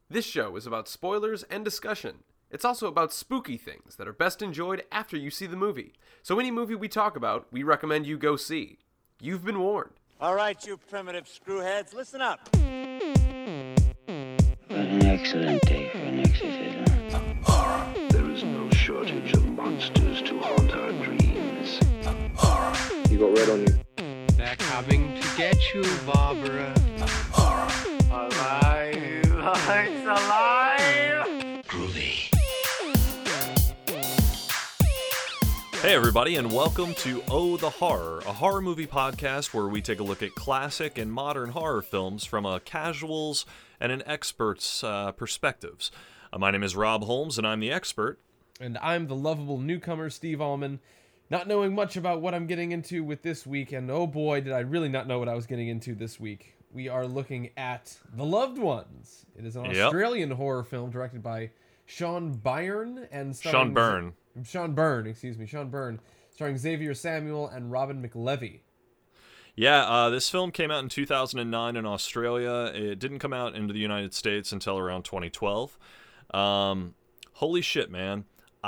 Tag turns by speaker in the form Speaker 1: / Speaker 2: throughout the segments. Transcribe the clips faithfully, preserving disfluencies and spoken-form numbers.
Speaker 1: This show is about spoilers and discussion. It's also about spooky things that are best enjoyed after you see the movie. So any movie we talk about, we recommend you go see. You've been warned.
Speaker 2: All right, you primitive screwheads, listen up.
Speaker 3: What an excellent day for an exorcism.
Speaker 4: Horror. There is no shortage of monsters to haunt our dreams. Horror.
Speaker 5: You got red on you.
Speaker 6: They're coming to get you, Barbara.
Speaker 4: Horror.
Speaker 2: Alive, it's alive!
Speaker 4: Groovy.
Speaker 7: Hey everybody, and welcome to Oh the Horror, a horror movie podcast where we take a look at classic and modern horror films from a casual's and an expert's uh, perspectives. Uh, my name is Rob Holmes, and I'm the expert.
Speaker 8: And I'm the lovable newcomer, Steve Allman, not knowing much about what I'm getting into with this week, and oh boy, did I really not know what I was getting into this week. We are looking at The Loved Ones. It is an
Speaker 7: Yep.
Speaker 8: Australian horror film directed by Sean Byrne and starring
Speaker 7: Sean Byrne.
Speaker 8: Sean Byrne, excuse me, Sean Byrne, starring Xavier Samuel and Robin McLevy.
Speaker 7: Yeah, uh, this film came out in two thousand nine in Australia. It didn't come out into the United States until around twenty twelve. Um, holy shit, man.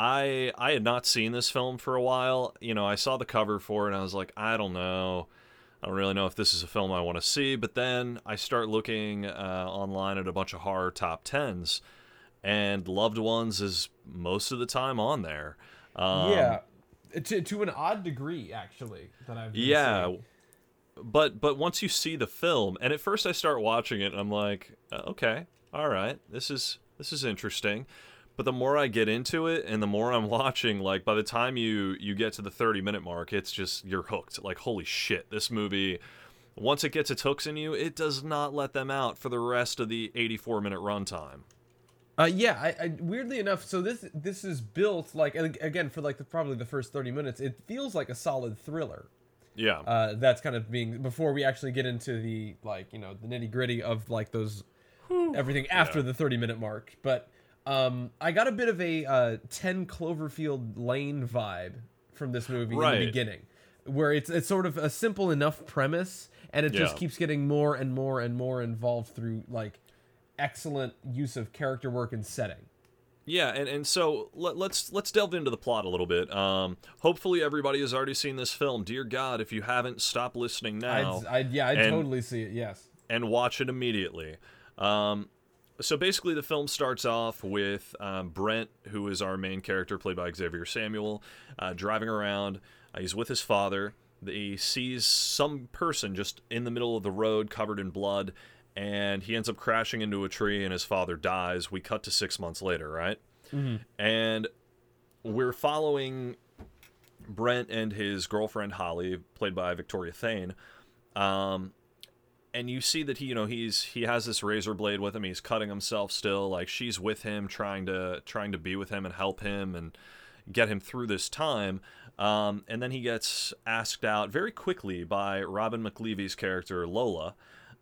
Speaker 7: I I had not seen this film for a while. You know, I saw the cover for it, and I was like, I don't know. I don't really know if this is a film I want to see. But then I start looking uh, online at a bunch of horror top tens, and Loved Ones is most of the time on there. Um,
Speaker 8: yeah, to, to an odd degree, actually, that I've been
Speaker 7: Yeah.
Speaker 8: seeing.
Speaker 7: But but once you see the film, and at first I start watching it, and I'm like, uh, okay, all right, this is this is interesting. But the more I get into it, and the more I'm watching, like by the time you you get to the thirty minute mark, it's just you're hooked. Like holy shit, this movie. Once it gets its hooks in you, it does not let them out for the rest of the eighty-four minute runtime.
Speaker 8: Uh, yeah, I, I weirdly enough, so this this is built like, and again, for like the, probably the first thirty minutes, it feels like a solid thriller.
Speaker 7: Yeah.
Speaker 8: Uh, that's kind of being before we actually get into the like you know the nitty gritty of like those everything after
Speaker 7: Yeah.
Speaker 8: the thirty minute mark. But um, I got a bit of a uh, ten Cloverfield Lane vibe from this movie in
Speaker 7: Right.
Speaker 8: the beginning, where it's it's sort of a simple enough premise, and it just
Speaker 7: Yeah.
Speaker 8: keeps getting more and more and more involved through like excellent use of character work and setting.
Speaker 7: Yeah, and, and so let, let's let's delve into the plot a little bit. Um, hopefully everybody has already seen this film. Dear God, if you haven't, stop listening now.
Speaker 8: I'd, I'd, yeah, I'd
Speaker 7: and-
Speaker 8: totally see it. Yes.
Speaker 7: and watch it immediately. Um, so basically, the film starts off with um, Brent, who is our main character, played by Xavier Samuel, uh, driving around. Uh, he's with his father. He sees some person just in the middle of the road, covered in blood, and he ends up crashing into a tree, and his father dies. We cut to six months later, right?
Speaker 8: Mm-hmm.
Speaker 7: And we're following Brent and his girlfriend Holly, played by Victoria Thane. Um, and you see that he, you know, he's he has this razor blade with him. He's cutting himself still. Like she's with him, trying to trying to be with him and help him and get him through this time. Um, and then he gets asked out very quickly by Robin McLeavy's character Lola.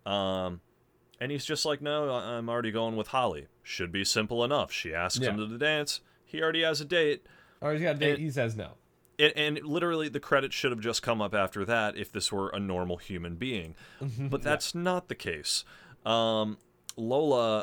Speaker 7: Um, and he's just like, no, I- I'm already going with Holly. Should be simple enough. She asks
Speaker 8: Yeah.
Speaker 7: him to the dance. He already has a date.
Speaker 8: Or he's got a date.
Speaker 7: And-
Speaker 8: He says no.
Speaker 7: And, and literally, the credits should have just come up after that if this were a normal human being. But that's not the case. Um, Lola,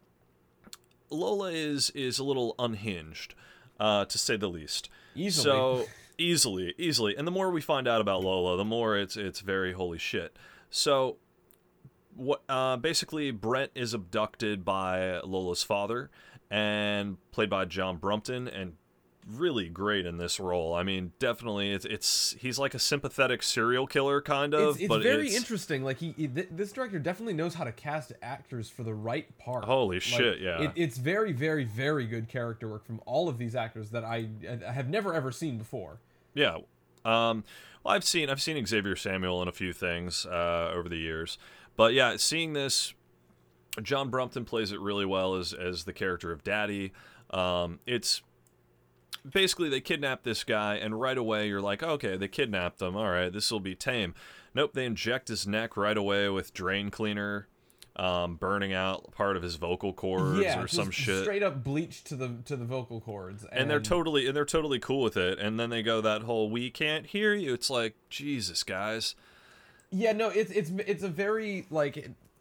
Speaker 7: Lola is is a little unhinged, uh, to say the least.
Speaker 8: Easily.
Speaker 7: So easily, easily. And the more we find out about Lola, the more it's it's very holy shit. So, what? Uh, basically, Brent is abducted by Lola's father, and played by John Brumpton, and really great in this role. I mean, definitely, it's it's he's like a sympathetic serial killer kind of.
Speaker 8: It's, it's
Speaker 7: but
Speaker 8: very
Speaker 7: it's,
Speaker 8: interesting. Like he, he, th- this director definitely knows how to cast actors for the right part.
Speaker 7: Holy
Speaker 8: Like,
Speaker 7: shit, yeah.
Speaker 8: It, it's very, very, very good character work from all of these actors that I, I have never ever seen before.
Speaker 7: Yeah. Um, well, I've seen I've seen Xavier Samuel in a few things uh, over the years, but yeah, seeing this, John Brumpton plays it really well as as the character of Daddy. Um, it's basically they kidnap this guy, and right away you're like, okay, they kidnapped him. All right, this will be tame. Nope, they inject his neck right away with drain cleaner, um, burning out part of his vocal cords
Speaker 8: yeah,
Speaker 7: or
Speaker 8: just
Speaker 7: some shit.
Speaker 8: straight up bleach to the to the vocal cords, and,
Speaker 7: And they're totally and they're totally cool with it. And then they go that whole "we can't hear you." It's like, Jesus, guys.
Speaker 8: Yeah, no, it's it's it's a very like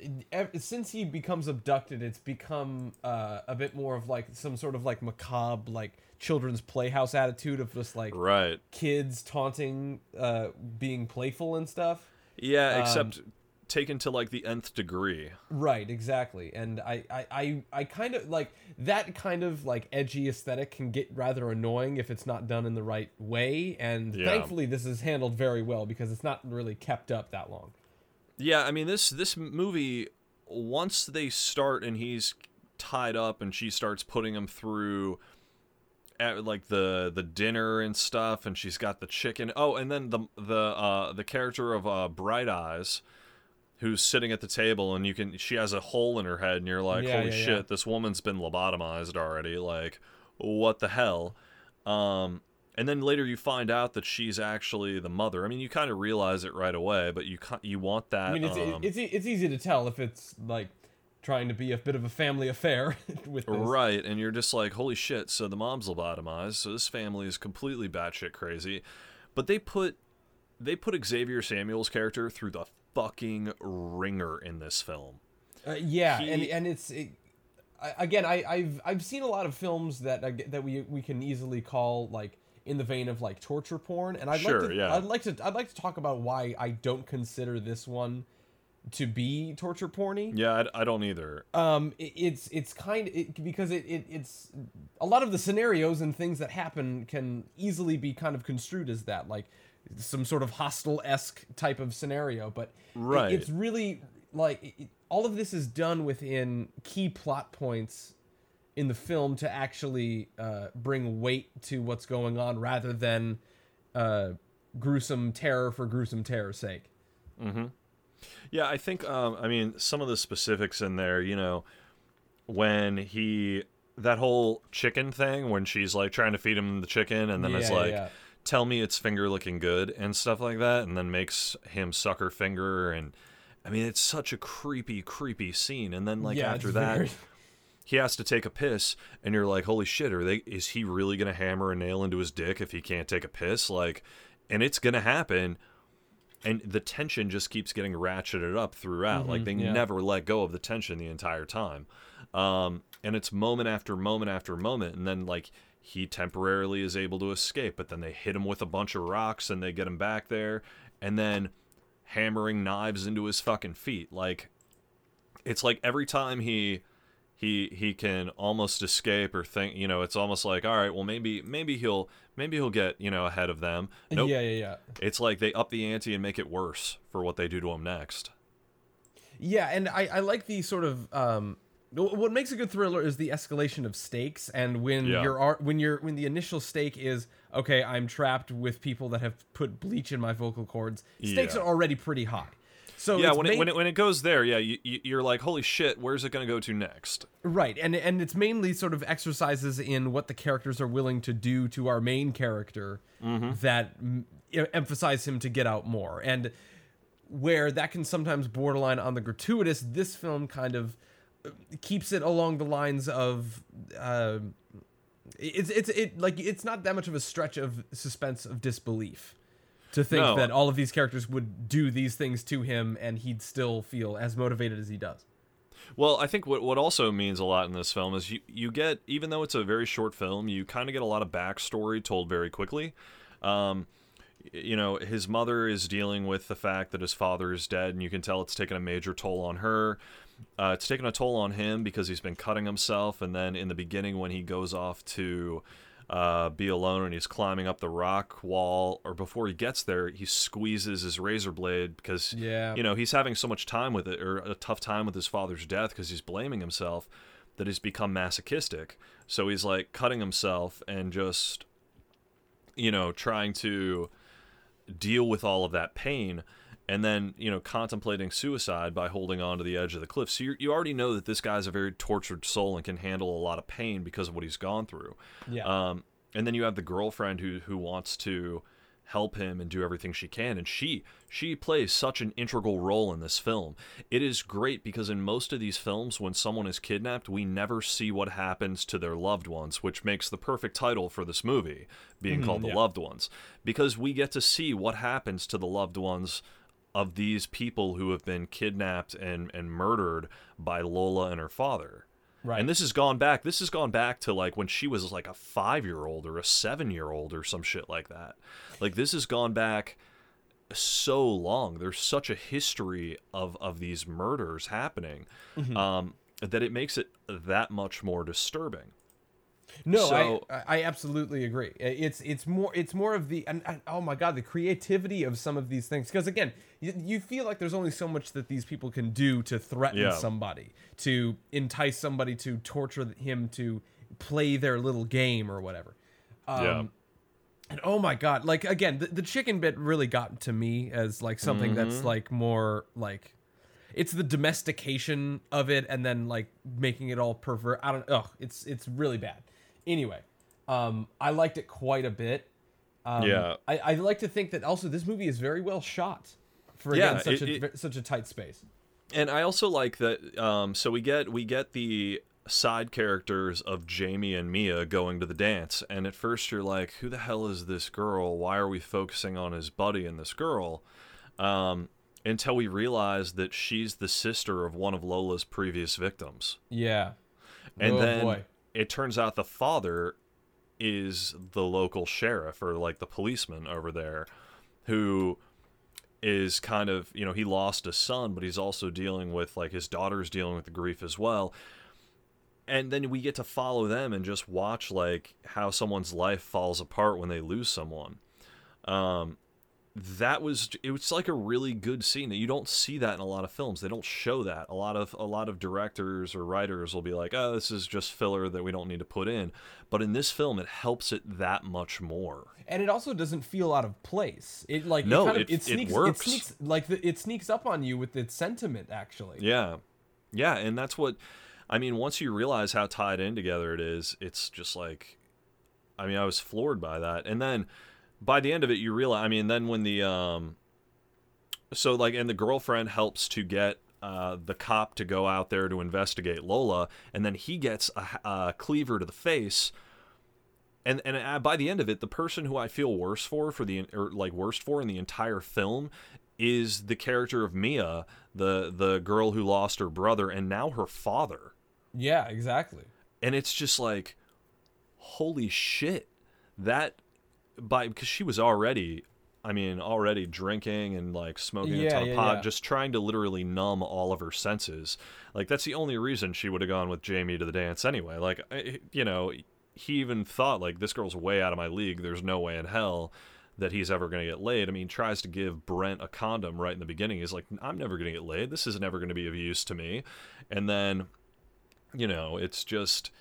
Speaker 8: ev- since he becomes abducted, it's become uh, a bit more of like some sort of like macabre, like children's playhouse attitude of just like
Speaker 7: Right.
Speaker 8: kids taunting, uh, being playful and stuff.
Speaker 7: Yeah,
Speaker 8: Um,
Speaker 7: except taken to like the nth degree.
Speaker 8: Right, exactly. And I, I, I, I kind of like that kind of like edgy aesthetic can get rather annoying if it's not done in the right way. And
Speaker 7: Yeah.
Speaker 8: thankfully, this is handled very well because it's not really kept up that long.
Speaker 7: Yeah, I mean this this movie, once they start and he's tied up and she starts putting him through at like the the dinner and stuff, and she's got the chicken. Oh, and then the the uh the character of uh Bright Eyes, who's sitting at the table, and you can she has a hole in her head, and you're like,
Speaker 8: Yeah,
Speaker 7: holy
Speaker 8: yeah,
Speaker 7: shit,
Speaker 8: yeah.
Speaker 7: this woman's been lobotomized already. Like, what the hell? Um, and then later you find out that she's actually the mother. I mean, you kind of realize it right away, but you ki- you want that.
Speaker 8: I mean, it's
Speaker 7: um,
Speaker 8: it's e- it's easy to tell if it's like trying to be a bit of a family affair with this.
Speaker 7: right, and you're just like, holy shit, so the mom's lobotomized, so this family is completely batshit crazy. But they put they put Xavier Samuel's character through the fucking ringer in this film.
Speaker 8: Uh, yeah,
Speaker 7: He-
Speaker 8: and and it's it, I, again, I, I've I've seen a lot of films that I get- that we we can easily call like in the vein of like torture porn, and I'd
Speaker 7: Sure,
Speaker 8: like to
Speaker 7: yeah.
Speaker 8: I'd like to I'd like to talk about why I don't consider this one to be torture porny.
Speaker 7: Yeah, I, I don't either.
Speaker 8: Um, it, it's it's kind it, because it, it it's a lot of the scenarios and things that happen can easily be kind of construed as that, like some sort of hostile-esque type of scenario, but it-
Speaker 7: Right.
Speaker 8: it's really like it, it- all of this is done within key plot points in the film to actually uh, bring weight to what's going on rather than uh, gruesome terror for gruesome terror's sake.
Speaker 7: Yeah, I think, um, I mean, some of the specifics in there, you know, when he, that whole chicken thing, when she's like trying to feed him the chicken, and then it's
Speaker 8: Yeah,
Speaker 7: like,
Speaker 8: yeah.
Speaker 7: tell me it's finger looking good, and stuff like that, and then makes him suck her finger, and I mean, it's such a creepy, creepy scene. And then, like,
Speaker 8: Yeah,
Speaker 7: after
Speaker 8: it's
Speaker 7: that,
Speaker 8: very-
Speaker 7: he has to take a piss, and you're like, holy shit, are they, is he really going to hammer a nail into his dick if he can't take a piss? Like, and it's going to happen. And the tension just keeps getting ratcheted up throughout. like they
Speaker 8: yeah.
Speaker 7: never let go of the tension the entire time. Um, and it's moment after moment after moment. And then like he temporarily is able to escape, but then they hit him with a bunch of rocks and they get him back there. And then hammering knives into his fucking feet. Like it's like every time he he he can almost escape or think, you know, it's almost like, all right, well maybe maybe he'll maybe he'll get, you know, ahead of them. Nope.
Speaker 8: Yeah, yeah, yeah.
Speaker 7: It's like they up the ante and make it worse for what they do to him next.
Speaker 8: Yeah, and I, I like the sort of um, wh- what makes a good thriller is the escalation of stakes, and when
Speaker 7: Yeah.
Speaker 8: you're ar- when you're when the initial stake is okay, I'm trapped with people that have put bleach in my vocal cords. Stakes
Speaker 7: Yeah.
Speaker 8: are already pretty high. So
Speaker 7: Yeah,
Speaker 8: it's
Speaker 7: when it,
Speaker 8: main-
Speaker 7: when it when it goes there, yeah, you, you- you're like, holy shit, where's it gonna go to next?
Speaker 8: right, and and it's mainly sort of exercises in what the characters are willing to do to our main character that mm, e- emphasize him to get out more, and where that can sometimes borderline on the gratuitous, this film kind of uh, keeps it along the lines of uh, it's it's it like it's not that much of a stretch of suspense of disbelief to think
Speaker 7: No.
Speaker 8: that all of these characters would do these things to him and he'd still feel as motivated as he does.
Speaker 7: Well, I think what what also means a lot in this film is you, you get, even though it's a very short film, you kind of get a lot of backstory told very quickly. Um, y- you know, his mother is dealing with the fact that his father is dead, and you can tell it's taken a major toll on her. Uh, it's taken a toll on him because he's been cutting himself, and then in the beginning when he goes off to uh, be alone and he's climbing up the rock wall, or before he gets there, he squeezes his razor blade because,
Speaker 8: Yeah.
Speaker 7: you know, he's having so much time with it, or a tough time with his father's death because he's blaming himself, that he's become masochistic. So he's like cutting himself and just, you know, trying to deal with all of that pain, and then, you know, contemplating suicide by holding on to the edge of the cliff. So you you already know that this guy's a very tortured soul and can handle a lot of pain because of what he's gone through.
Speaker 8: Yeah.
Speaker 7: Um, and then you have the girlfriend who who wants to help him and do everything she can, and she she plays such an integral role in this film. It is great because in most of these films, when someone is kidnapped, we never see what happens to their loved ones, which makes the perfect title for this movie being called The
Speaker 8: yeah.
Speaker 7: Loved Ones, because we get to see what happens to the loved ones of these people who have been kidnapped and, and murdered by Lola and her father.
Speaker 8: Right.
Speaker 7: And this has gone back. This has gone back to like when she was like a five-year-old or a seven-year-old or some shit like that. Like this has gone back so long. There's such a history of of these murders happening, mm-hmm. um, that it makes it that much more disturbing.
Speaker 8: No,
Speaker 7: so,
Speaker 8: I, I absolutely agree. It's it's more it's more of the and, and oh my god, the creativity of some of these things. Because again, you, you feel like there's only so much that these people can do to threaten
Speaker 7: yeah.
Speaker 8: somebody, to entice somebody, to torture him, to play their little game or whatever. Um,
Speaker 7: yeah.
Speaker 8: And oh my god, like again, the, the chicken bit really got to me as like something
Speaker 7: mm-hmm.
Speaker 8: that's like more like. It's the domestication of it, and then like making it all pervert. I don't. Oh, it's it's really bad. Anyway, um, I liked it quite a bit. Um,
Speaker 7: yeah,
Speaker 8: I, I like to think that also this movie is very well shot for
Speaker 7: yeah,
Speaker 8: again such
Speaker 7: it,
Speaker 8: a
Speaker 7: it,
Speaker 8: such a tight space.
Speaker 7: And I also like that. Um, so we get we get the side characters of Jamie and Mia going to the dance, and at first you're like, who the hell is this girl? Why are we focusing on his buddy and this girl? Um, until we realize that she's the sister of one of Lola's previous victims.
Speaker 8: Yeah.
Speaker 7: And
Speaker 8: oh,
Speaker 7: then
Speaker 8: boy.
Speaker 7: It turns out the father is the local sheriff or like the policeman over there who is kind of, you know, he lost a son, but he's also dealing with like his daughter's dealing with the grief as well. And then we get to follow them and just watch like how someone's life falls apart when they lose someone. Um, that was it was like a really good scene. You don't see that in a lot of films. They don't show that. A lot of a lot of directors or writers will be like, oh, this is just filler that we don't need to put in. But in this film, it helps it that much more.
Speaker 8: And it also doesn't feel out of place. It like
Speaker 7: no,
Speaker 8: it, kind of,
Speaker 7: it,
Speaker 8: it sneaks
Speaker 7: it works.
Speaker 8: It sneaks like the, it sneaks up on you with its sentiment actually.
Speaker 7: Yeah, yeah, and that's what I mean. Once you realize how tied in together it is, it's just like, I mean, I was floored by that, and then. By the end of it, you realize, I mean, then when the, um, so like, and the girlfriend helps to get uh, the cop to go out there to investigate Lola, and then he gets a, a cleaver to the face, and and uh, by the end of it, the person who I feel worse for, for the, or like worst for in the entire film is the character of Mia, the, the girl who lost her brother, and now her father.
Speaker 8: Yeah, exactly.
Speaker 7: And it's just like, holy shit, that... By because she was already, I mean, already drinking and like smoking
Speaker 8: yeah,
Speaker 7: a ton of
Speaker 8: yeah,
Speaker 7: pot,
Speaker 8: yeah.
Speaker 7: just trying to literally numb all of her senses. Like that's the only reason she would have gone with Jamie to the dance anyway. Like, you know, he even thought like this girl's way out of my league. There's no way in hell that he's ever going to get laid. I mean, he tries to give Brent a condom right in the beginning. He's like, I'm never going to get laid. This is never going to be of use to me. And then, you know, it's just,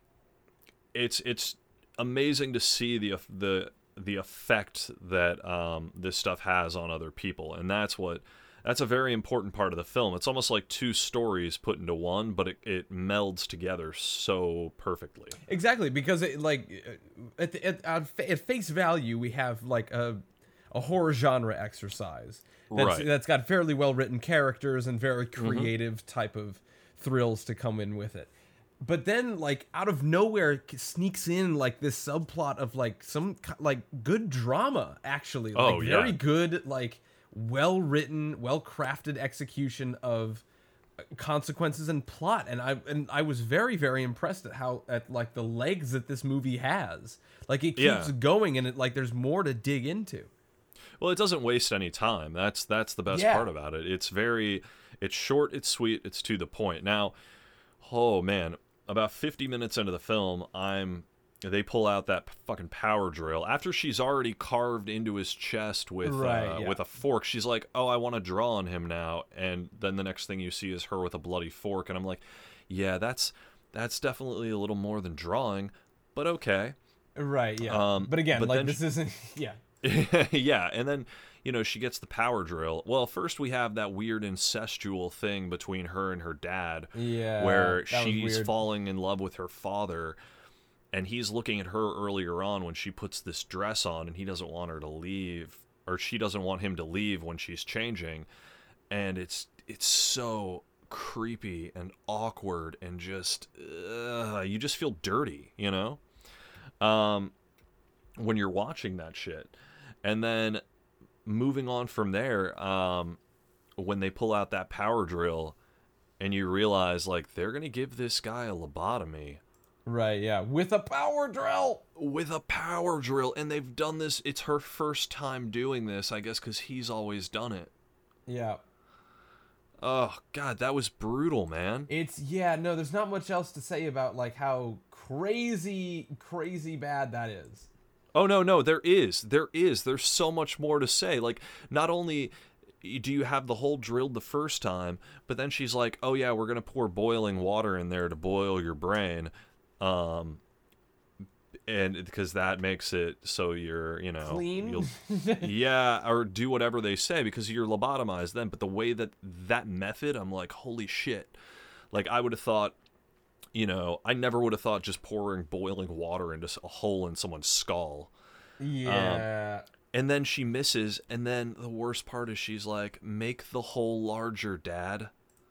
Speaker 7: it's it's amazing to see the the. the effect that um, this stuff has on other people, and that's what that's a very important part of the film. It's almost like two stories put into one, but it, it melds together so perfectly.
Speaker 8: Exactly, because it like at, the, at, at face value we have like a a horror genre exercise that's,
Speaker 7: right.
Speaker 8: that's got fairly well written characters and very creative mm-hmm. type of thrills to come in with it. But then, like, out of nowhere, it sneaks in, like, this subplot of, like, some, like, good drama, actually. Like,
Speaker 7: oh, yeah.
Speaker 8: very good, like, well-written, well-crafted execution of consequences and plot. And I and I was very, very impressed at how, at, like, the legs that this movie has. Like, it keeps
Speaker 7: yeah.
Speaker 8: going, and, it like, there's more to dig into.
Speaker 7: Well, it doesn't waste any time. That's that's the best
Speaker 8: yeah.
Speaker 7: part about it. It's very, it's short, it's sweet, it's to the point. Now, oh, man... About fifty minutes into the film, I'm they pull out that fucking power drill. After she's already carved into his chest with
Speaker 8: right,
Speaker 7: uh,
Speaker 8: yeah.
Speaker 7: with a fork, she's like, oh, I want to draw on him now. And then the next thing you see is her with a bloody fork. And I'm like, yeah, that's that's definitely a little more than drawing, but okay.
Speaker 8: Right, yeah.
Speaker 7: Um,
Speaker 8: but again,
Speaker 7: but
Speaker 8: like,
Speaker 7: then
Speaker 8: this
Speaker 7: she-
Speaker 8: isn't... Yeah.
Speaker 7: yeah, and then, you know, she gets the power drill. Well, first we have that weird incestual thing between her and her dad.
Speaker 8: Yeah,
Speaker 7: where
Speaker 8: that was
Speaker 7: she's
Speaker 8: weird.
Speaker 7: falling in love with her father, and he's looking at her earlier on when she puts this dress on, and he doesn't want her to leave, or she doesn't want him to leave when she's changing. And it's it's so creepy and awkward and just, uh, you just feel dirty, you know? Um, when you're watching that shit. And then moving on from there, um, when they pull out that power drill, and you realize like they're gonna give this guy a lobotomy.
Speaker 8: Right, yeah, with a power drill.
Speaker 7: With a power drill, and they've done this. It's her first time doing this, I guess, because he's always done it.
Speaker 8: Yeah.
Speaker 7: Oh God, that was brutal, man.
Speaker 8: It's yeah, no, there's not much else to say about like how crazy, crazy bad that is.
Speaker 7: Oh no, no, there is, there is, there's so much more to say. Like, not only do you have the hole drilled the first time, but then she's like, "Oh yeah, we're gonna pour boiling water in there to boil your brain." Um, and because that makes it so you're, you know,
Speaker 8: clean.
Speaker 7: You'll, yeah, or do whatever they say because you're lobotomized then. But the way that that method, I'm like, holy shit! Like I would have thought, you know, I never would have thought just pouring boiling water into a hole in someone's skull.
Speaker 8: Yeah.
Speaker 7: Um, and then she misses, and then the worst part is she's like, "Make the hole larger, Dad."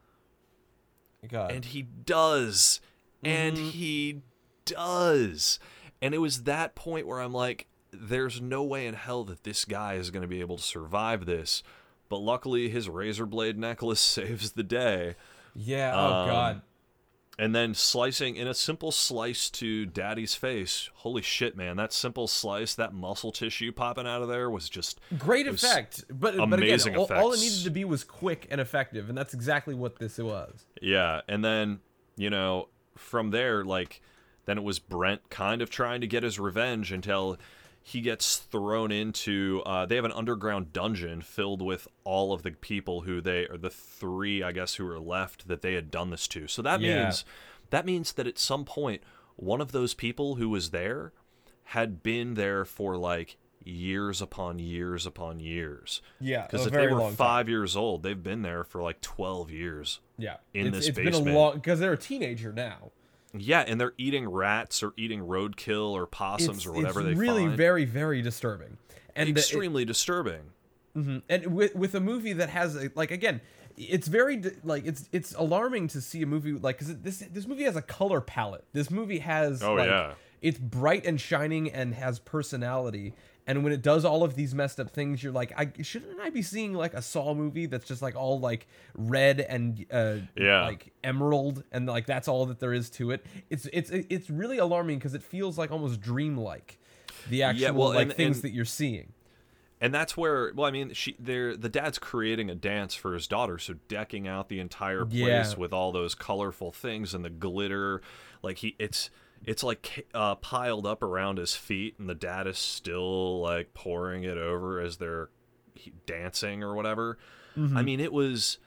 Speaker 8: God.
Speaker 7: And he does. And
Speaker 8: Mhm.
Speaker 7: he does. And it was that point where I'm like, there's no way in hell that this guy is going to be able to survive this. But luckily, his razor blade necklace saves the day.
Speaker 8: Yeah, oh
Speaker 7: Um,
Speaker 8: God.
Speaker 7: And then slicing in a simple slice to Daddy's face. Holy shit, man. That simple slice, that muscle tissue popping out of there was just...
Speaker 8: Great
Speaker 7: it was
Speaker 8: effect. But, but again,
Speaker 7: amazing
Speaker 8: all, all it
Speaker 7: effects.
Speaker 8: needed to be was quick and effective, and that's exactly what this was.
Speaker 7: Yeah, and then, you know, from there, like, then it was Brent kind of trying to get his revenge until he gets thrown into, uh, they have an underground dungeon filled with all of the people who they, or the three, I guess, who were left that they had done this to. So that
Speaker 8: Yeah.
Speaker 7: means, that means that at some point, one of those people who was there had been there for, like, years upon years upon years.
Speaker 8: Yeah,
Speaker 7: Because
Speaker 8: a
Speaker 7: if
Speaker 8: very
Speaker 7: they were
Speaker 8: long time.
Speaker 7: five years old, they've been there for, like, twelve years.
Speaker 8: Yeah,
Speaker 7: in
Speaker 8: it's,
Speaker 7: this
Speaker 8: it's
Speaker 7: basement.
Speaker 8: been a long because they're a teenager now.
Speaker 7: Yeah, and they're eating rats or eating roadkill or possums
Speaker 8: It's,
Speaker 7: or whatever
Speaker 8: it's
Speaker 7: they
Speaker 8: really
Speaker 7: find.
Speaker 8: very very disturbing, and the-
Speaker 7: extremely disturbing.
Speaker 8: it, and with with a movie that has a, like again, it's very di- like it's it's alarming to see a movie like because this this movie has a color palette. This movie has
Speaker 7: Oh,
Speaker 8: like,
Speaker 7: yeah.
Speaker 8: it's bright and shining and has personality. And when it does all of these messed up things, you're like, I shouldn't I be seeing like a Saw movie that's just like all like red and uh,
Speaker 7: Yeah.
Speaker 8: like emerald and like that's all that there is to it. It's it's it's really alarming because it feels like almost dreamlike, the actual
Speaker 7: well,
Speaker 8: like
Speaker 7: and-
Speaker 8: things
Speaker 7: and-
Speaker 8: that you're seeing.
Speaker 7: And that's where, well, I mean, she, they're, the dad's creating a dance for his daughter, so decking out the entire place
Speaker 8: Yeah.
Speaker 7: with all those colorful things and the glitter. Like he, it's it's like uh, piled up around his feet, and the dad is still like pouring it over as they're he- dancing or whatever. I mean, it was,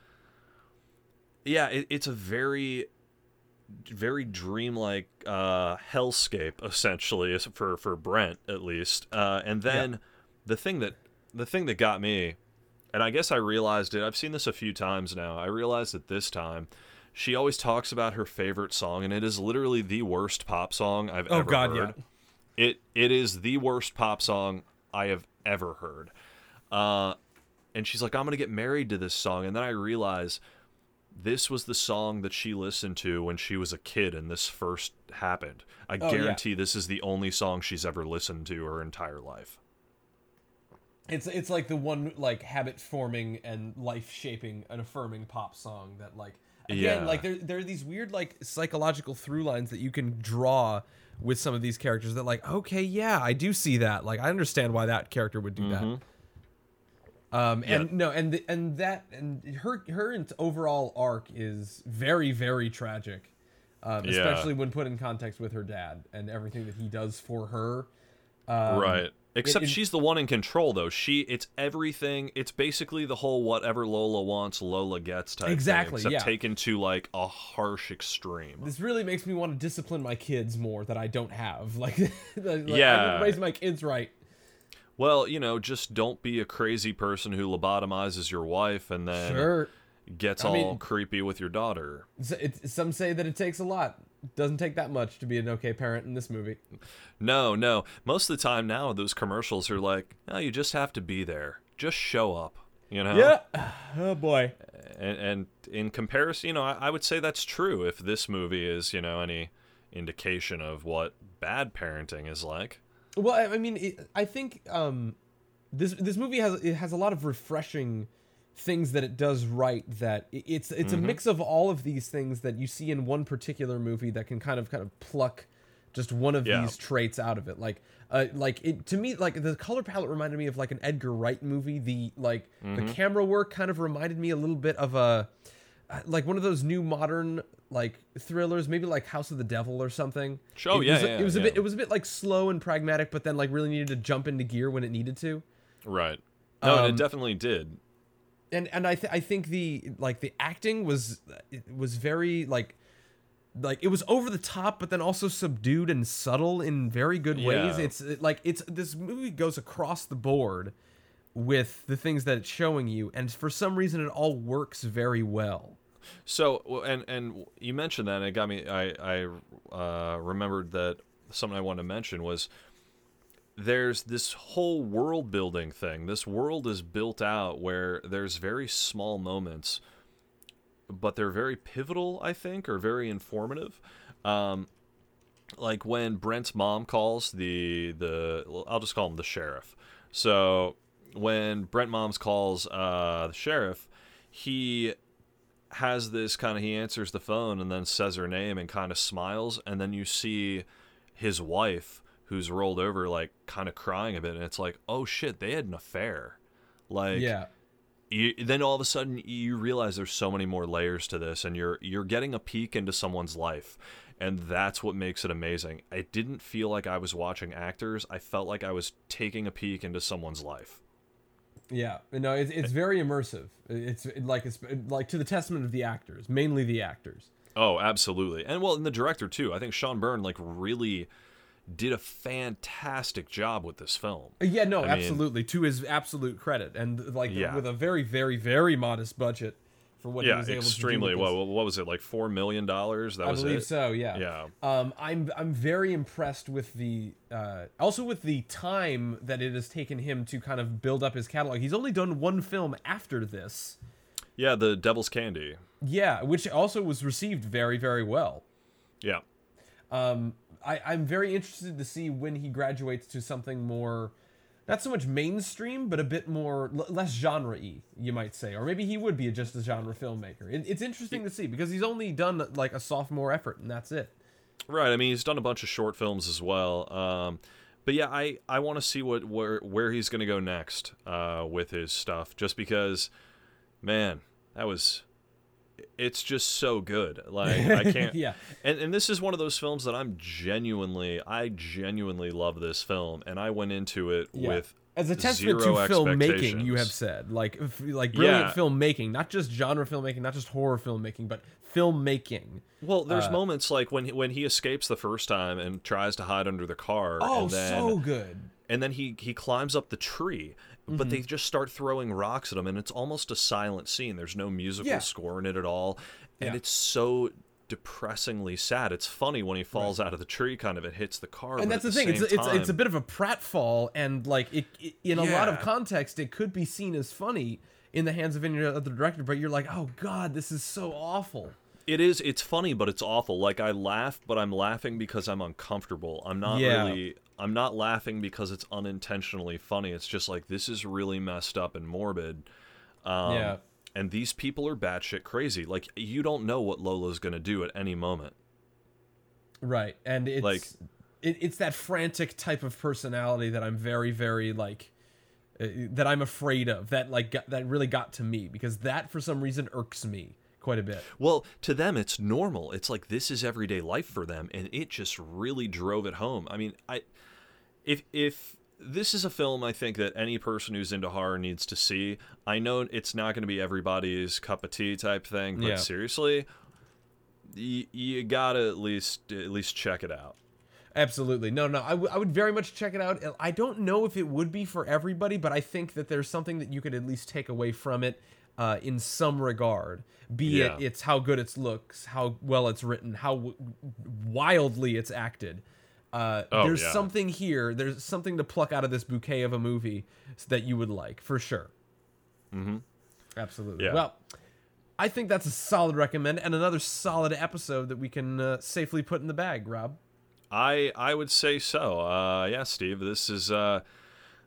Speaker 7: yeah, it, it's a very, very dreamlike uh, hellscape essentially is- for for Brent at least. Uh, and then.
Speaker 8: Yeah.
Speaker 7: The thing that the thing that got me, and I guess I realized it, I've seen this a few times now. I realized that this time, she always talks about her favorite song, and it is literally the worst pop song I've
Speaker 8: Oh,
Speaker 7: ever
Speaker 8: God,
Speaker 7: heard.
Speaker 8: yeah.
Speaker 7: It it is the worst pop song I have ever heard. Uh, and she's like, I'm gonna get married to this song, and then I realize this was the song that she listened to when she was a kid and this first happened. I
Speaker 8: Oh, yeah.
Speaker 7: guarantee this is the only song she's ever listened to her entire life.
Speaker 8: It's it's like the one like habit forming and life shaping and affirming pop song that like again
Speaker 7: Yeah.
Speaker 8: like there there are these weird like psychological through lines that you can draw with some of these characters that like okay yeah I do see that like I understand why that character would do that. Um and
Speaker 7: Yeah.
Speaker 8: no and the, and that and her her ent- overall arc is very very tragic, um,
Speaker 7: Yeah.
Speaker 8: especially when put in context with her dad and everything that he does for her. Um,
Speaker 7: Right. Except
Speaker 8: it-
Speaker 7: she's the one in control, though. She, it's everything. It's basically the whole whatever Lola wants, Lola gets type
Speaker 8: Exactly,
Speaker 7: thing. Except
Speaker 8: yeah.
Speaker 7: taken to like a harsh extreme.
Speaker 8: This really makes me want to discipline my kids more that I don't have. Like, like
Speaker 7: Yeah.
Speaker 8: I want to raise my kids right.
Speaker 7: Well, you know, just don't be a crazy person who lobotomizes your wife and then
Speaker 8: Sure.
Speaker 7: gets
Speaker 8: I
Speaker 7: all
Speaker 8: mean-
Speaker 7: creepy with your daughter.
Speaker 8: S- It, some say that it takes a lot. Doesn't take that much to be an okay parent in this movie.
Speaker 7: No, no. Most of the time now, those commercials are like, "No, you just have to be there. Just show up." You know.
Speaker 8: Yeah. Oh boy.
Speaker 7: And, and in comparison, you know, I, I would say that's true if this movie is, you know, any indication of what bad parenting is like.
Speaker 8: Well, I I mean, it, I think um, this this movie has it has a lot of refreshing things that it does right. That it- it's it's
Speaker 7: Mm-hmm.
Speaker 8: a mix of all of these things that you see in one particular movie that can kind of kind of pluck just one of
Speaker 7: Yeah.
Speaker 8: these traits out of it. Like uh like it to me, like the color palette reminded me of like an Edgar Wright movie. The like
Speaker 7: Mm-hmm.
Speaker 8: the camera work kind of reminded me a little bit of a like one of those new modern like thrillers, maybe like House of the Devil or something.
Speaker 7: Oh,
Speaker 8: it
Speaker 7: yeah,
Speaker 8: was, a-
Speaker 7: yeah,
Speaker 8: it was a
Speaker 7: yeah.
Speaker 8: bit it was a bit like slow and pragmatic, but then like really needed to jump into gear when it needed to.
Speaker 7: Right. No, and
Speaker 8: Um,
Speaker 7: it definitely did.
Speaker 8: And and I th- I think the like the acting was it was very like like it was over the top, but then also subdued and subtle in very good ways.
Speaker 7: Yeah.
Speaker 8: It's it, like it's this movie goes across the board with the things that it's showing you, and for some reason it all works very well.
Speaker 7: So, well, and and you mentioned that, and it got me. I I uh, remembered that something I wanted to mention was there's this whole world building thing. This world is built out where there's very small moments, but they're very pivotal, I think, or very informative. Um, like when Brent's mom calls the the well, I'll just call him the sheriff. So when Brent Moms calls uh, the sheriff, he has this kind of he answers the phone and then says her name and kind of smiles, and then you see his wife who's rolled over like kind of crying a bit, and it's like, oh shit, they had an affair. Like
Speaker 8: Yeah.
Speaker 7: you, then all of a sudden you realize there's so many more layers to this, and you're you're getting a peek into someone's life, and that's what makes it amazing. I didn't feel like I was watching actors. I felt like I was taking a peek into someone's life.
Speaker 8: Yeah, no, it's it's very immersive. It's like it's like to the testament of the actors, mainly the actors.
Speaker 7: Oh, absolutely. And well, and the director too. I think Sean Byrne like really did a fantastic job with this film.
Speaker 8: Yeah, no,
Speaker 7: I mean-
Speaker 8: absolutely. To his absolute credit, and like
Speaker 7: Yeah.
Speaker 8: with a very, very, very modest budget for what he
Speaker 7: Yeah,
Speaker 8: was able
Speaker 7: extremely.
Speaker 8: to do. with
Speaker 7: What
Speaker 8: this.
Speaker 7: what was it, like four million dollars? That
Speaker 8: I
Speaker 7: was
Speaker 8: believe
Speaker 7: it.
Speaker 8: so. Yeah.
Speaker 7: Yeah.
Speaker 8: Um, I'm I'm very impressed with the uh, also with the time that it has taken him to kind of build up his catalog. He's only done one film after this.
Speaker 7: Yeah, the Devil's Candy.
Speaker 8: Yeah, which also was received very, very well.
Speaker 7: Yeah.
Speaker 8: Um, I, I'm very interested to see when he graduates to something more, not so much mainstream, but a bit more l- less genre-y, you might say, or maybe he would be just a genre filmmaker. It, it's interesting to see because he's only done like a sophomore effort, and that's it.
Speaker 7: Right. I mean, he's done a bunch of short films as well. Um, but yeah, I, I want to see what where where he's going to go next uh, with his stuff, just because, man, that was. It's just so good. Like I can't.
Speaker 8: Yeah.
Speaker 7: And and this is one of those films that I'm genuinely, I genuinely love this film, and I went into it
Speaker 8: Yeah.
Speaker 7: with
Speaker 8: As a testament to
Speaker 7: zero
Speaker 8: filmmaking, you have
Speaker 7: expectations.
Speaker 8: said, like, f- like brilliant
Speaker 7: Yeah.
Speaker 8: filmmaking, not just genre filmmaking, not just horror filmmaking, but filmmaking.
Speaker 7: Well, there's
Speaker 8: Uh,
Speaker 7: moments like when he, when he escapes the first time and tries to hide under the car.
Speaker 8: Oh,
Speaker 7: and then,
Speaker 8: so good.
Speaker 7: And then he he climbs up the tree, but
Speaker 8: Mm-hmm.
Speaker 7: they just start throwing rocks at him, and it's almost a silent scene. There's no musical
Speaker 8: Yeah.
Speaker 7: score in it at all, and
Speaker 8: Yeah.
Speaker 7: it's so depressingly sad. It's funny when he falls out of the tree, kind of, it hits the car.
Speaker 8: And
Speaker 7: but
Speaker 8: that's the
Speaker 7: at
Speaker 8: thing. It's
Speaker 7: same
Speaker 8: it's it's a
Speaker 7: time-
Speaker 8: bit of a pratfall, and like it, it in a lot of
Speaker 7: Yeah.
Speaker 8: context, it could be seen as funny in the hands of any other director. But you're like, oh god, this is so awful.
Speaker 7: It is. It's funny, but it's awful. Like I laugh, but I'm laughing because I'm uncomfortable. I'm not
Speaker 8: Yeah.
Speaker 7: really. I'm not laughing because it's unintentionally funny. It's just like this is really messed up and morbid. Um,
Speaker 8: Yeah.
Speaker 7: And these people are batshit crazy. Like you don't know what Lola's gonna do at any moment.
Speaker 8: Right, and it's
Speaker 7: Like-
Speaker 8: it, it's that frantic type of personality that I'm very, very like uh, that I'm afraid of. That like got, that really got to me because that for some reason irks me quite a bit.
Speaker 7: Well, to them, it's normal. It's like this is everyday life for them, and it just really drove it home. I mean, I if if this is a film I think that any person who's into horror needs to see. I know it's not going to be everybody's cup of tea type thing, but
Speaker 8: Yeah.
Speaker 7: seriously, you, you gotta at least at least check it out.
Speaker 8: Absolutely. No, no, I, w- I would very much check it out. I don't know if it would be for everybody, but I think that there's something that you could at least take away from it uh, in some regard. Be
Speaker 7: Yeah.
Speaker 8: it it's how good it looks, how well it's written, how w- wildly it's acted. Uh,
Speaker 7: Oh,
Speaker 8: there's
Speaker 7: yeah.
Speaker 8: something here. There's something to pluck out of this bouquet of a movie that you would like, for sure.
Speaker 7: Mm-hmm.
Speaker 8: Absolutely.
Speaker 7: Yeah.
Speaker 8: Well, I think that's a solid recommend and another solid episode that we can uh, safely put in the bag, Rob.
Speaker 7: I I would say so. Uh, yeah, Steve. This is uh,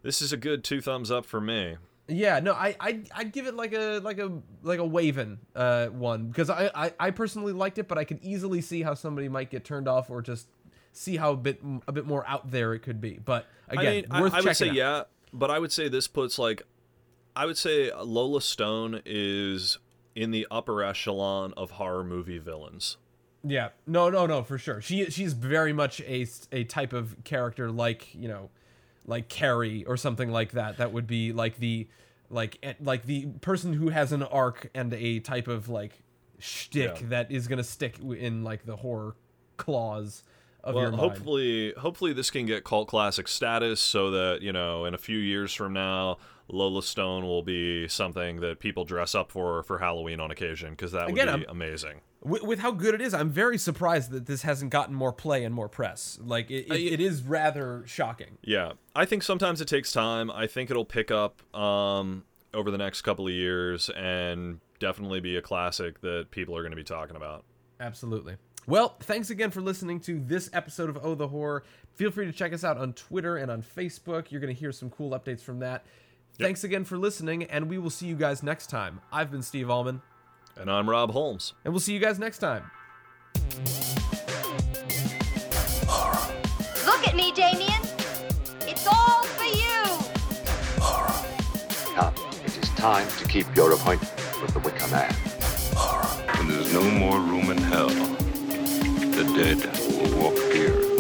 Speaker 7: this is a good two thumbs up for me.
Speaker 8: Yeah, no, I I I'd give it like a like a like a Waven uh one because I, I I personally liked it, but I could easily see how somebody might get turned off or just see how a bit a bit more out there it could be. But again,
Speaker 7: I mean,
Speaker 8: worth
Speaker 7: I, I would say
Speaker 8: checking out.
Speaker 7: yeah, but I would say this puts like, I would say Lola Stone is in the upper echelon of horror movie villains.
Speaker 8: Yeah, no, no, no, for sure. She she's very much a a type of character like you know. like Carrie or something like that. That would be like the like like the person who has an arc and a type of like shtick
Speaker 7: Yeah.
Speaker 8: that is gonna stick in like the horror claws of
Speaker 7: Well,
Speaker 8: your mind.
Speaker 7: hopefully, hopefully this can get cult classic status so that, you know, in a few years from now, Lola Stone will be something that people dress up for for Halloween on occasion, because that would
Speaker 8: Again,
Speaker 7: be
Speaker 8: I'm-
Speaker 7: amazing.
Speaker 8: With, with how good it is, I'm very surprised that this hasn't gotten more play and more press. Like it, it, it is rather shocking.
Speaker 7: Yeah, I think sometimes it takes time. I think it'll pick up um, over the next couple of years and definitely be a classic that people are going to be talking about.
Speaker 8: Absolutely. Well, thanks again for listening to this episode of Oh the Horror. Feel free to check us out on Twitter and on Facebook. You're going to hear some cool updates from that.
Speaker 7: Yep.
Speaker 8: Thanks again for listening, and we will see you guys next time. I've been Steve Allman.
Speaker 7: And I'm Rob Holmes.
Speaker 8: And we'll see you guys next time.
Speaker 5: Look at me, Damien. It's all for you.
Speaker 9: Now, it is time to keep your appointment with the Wicker Man.
Speaker 4: When there's no more room in hell, the dead will walk here.